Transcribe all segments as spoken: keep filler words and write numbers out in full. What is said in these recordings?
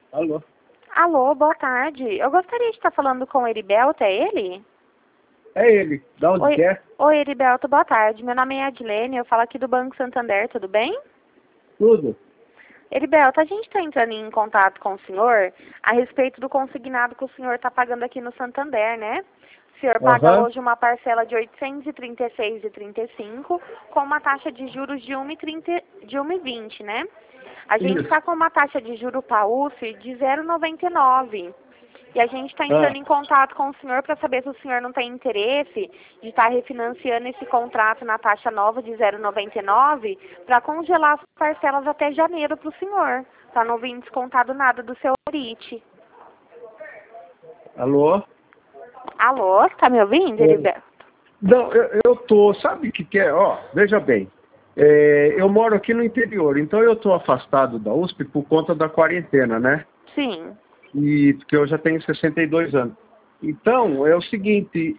Alô? Alô, boa tarde. Eu gostaria de estar falando com o Heriberto, é ele? É ele. Da onde Oi, que é? Oi, Heriberto, boa tarde. Meu nome é Adilene, eu falo aqui do Banco Santander, tudo bem? Tudo. Heriberto, a gente está entrando em contato com o senhor a respeito do consignado que o senhor está pagando aqui no Santander, né? O senhor paga Aham. hoje uma parcela de oitocentos e trinta e seis reais e trinta e cinco centavos com uma taxa de juros de um vírgula vinte, né? A gente Isso. está com uma taxa de juro P A U S de zero vírgula noventa e nove. E a gente está Ah, entrando em contato com o senhor para saber se o senhor não tem interesse de estar refinanciando esse contrato na taxa nova de zero vírgula noventa e nove para congelar as parcelas até janeiro para o senhor, para não vir descontado nada do seu O R I T. alô? Alô, tá me ouvindo, Oi. Heriberto? Não, eu, eu tô... Sabe o que que é? Ó, veja bem. É, eu moro aqui no interior, então eu tô afastado da U S P por conta da quarentena, né? Sim. E porque eu já tenho sessenta e dois anos. Então, é o seguinte...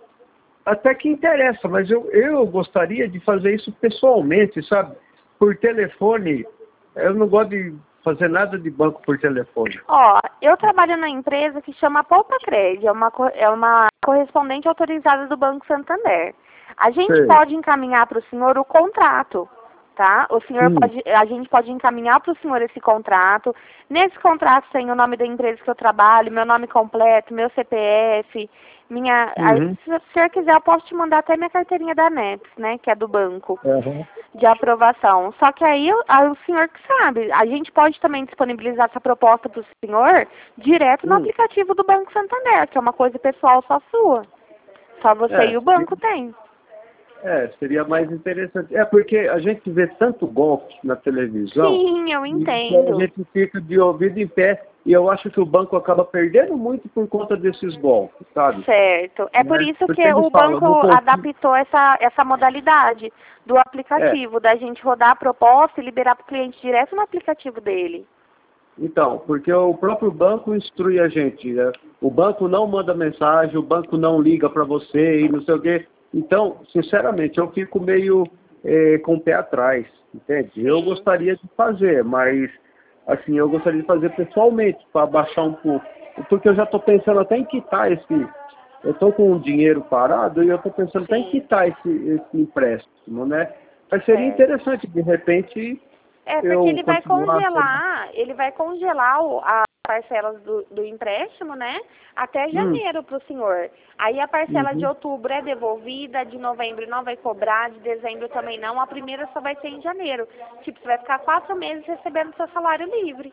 Até que interessa, mas eu, eu gostaria de fazer isso pessoalmente, sabe? Por telefone, eu não gosto de fazer nada de banco por telefone. Ó, eu trabalho na empresa que chama Poupa Crédito, é uma, co- é uma correspondente autorizada do Banco Santander. A gente Sei. pode encaminhar para o senhor o contrato, tá? O senhor Hum, pode, a gente pode encaminhar para o senhor esse contrato. Nesse contrato tem o nome da empresa que eu trabalho, meu nome completo, meu C P F, minha, a- uhum, se o senhor quiser eu posso te mandar até minha carteirinha da ANEPS, né, que é do banco aham. de aprovação. Só que aí o aí o senhor que sabe, a gente pode também disponibilizar essa proposta para o senhor direto no Hum. aplicativo do Banco Santander, que é uma coisa pessoal só sua. Só você É, e o banco tem. é, seria mais interessante. É porque a gente vê tanto golpe na televisão Sim, eu e que a entendo. gente fica de ouvido em pé e eu acho que o banco acaba perdendo muito por conta desses golpes, sabe? Certo. É por Né? isso Porque que eles o falam, banco não confio. adaptou essa, essa modalidade do É, aplicativo, da gente rodar a proposta e liberar para o cliente direto no aplicativo dele. então, porque o próprio banco instrui a gente, né? O banco não manda mensagem, o banco não liga para você e não sei o quê. Então, sinceramente, eu fico meio eh, com o pé atrás, entende? Eu Sim. gostaria de fazer, mas, assim, eu gostaria de fazer pessoalmente, para baixar um pouco. Porque eu já estou pensando até em quitar esse... Eu estou com um dinheiro parado e eu estou pensando até em Sim. quitar esse, esse empréstimo, né? Mas seria Certo. interessante, de repente, É, porque eu ele vai continuar... congelar, ele vai congelar o, as parcelas do, do empréstimo, né? Até Hum, janeiro para o senhor. Aí a parcela de uhum. outubro é devolvida, de novembro não vai cobrar, de dezembro também não. A primeira só vai ser em janeiro. Tipo, você vai ficar quatro meses recebendo seu salário livre.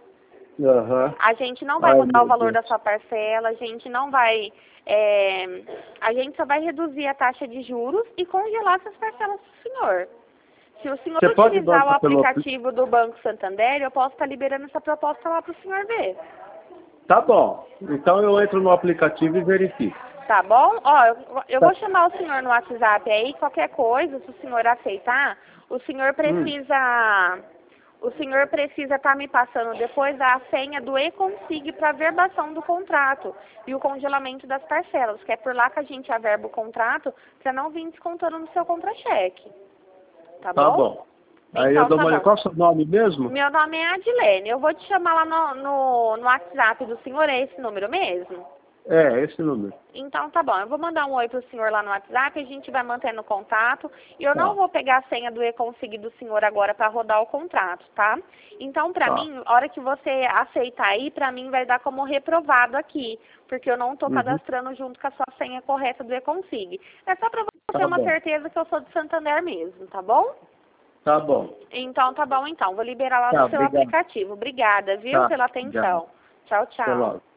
Aham. A gente não vai Ai, mudar o meu valor Deus. da sua parcela, a gente não vai. É, a gente só vai reduzir a taxa de juros e congelar essas parcelas para o senhor. Se o senhor Você pode utilizar o bancar pelo... apli- aplicativo do Banco Santander, eu posso estar liberando essa proposta lá para o senhor ver. Tá bom. Então eu entro no aplicativo e verifico. Tá bom? Ó, eu, eu Tá. vou chamar o senhor no WhatsApp aí, qualquer coisa, se o senhor aceitar, o senhor Hum. precisa. O senhor precisa estar me passando depois a senha do e-consig para verbação do contrato e o congelamento das parcelas, que é por lá que a gente averba o contrato para não vir descontando no seu contra-cheque. Tá Tá bom? bom. Aí eu Então dou tá uma olhada. bom. Qual é o seu nome mesmo? Meu nome é Adilene. Eu vou te chamar lá no, no, no WhatsApp do senhor, é esse número mesmo? É, esse número. Então tá bom, eu vou mandar um oi pro senhor lá no WhatsApp, a gente vai mantendo contato. E eu não Tá, vou pegar a senha do e-consig do senhor agora para rodar o contrato, tá? Então, pra tá. mim, a hora que você aceitar aí, pra mim vai dar como reprovado aqui, porque eu não tô Uhum. cadastrando junto com a sua senha correta do e-consig. É só pra você ter Tá uma bom. certeza que eu sou de Santander mesmo, tá bom? Tá bom. Então tá bom então, vou liberar lá no Tá, seu obrigado. aplicativo. Obrigada, viu, Tá, pela obrigado. atenção. Tchau, Até tchau. logo.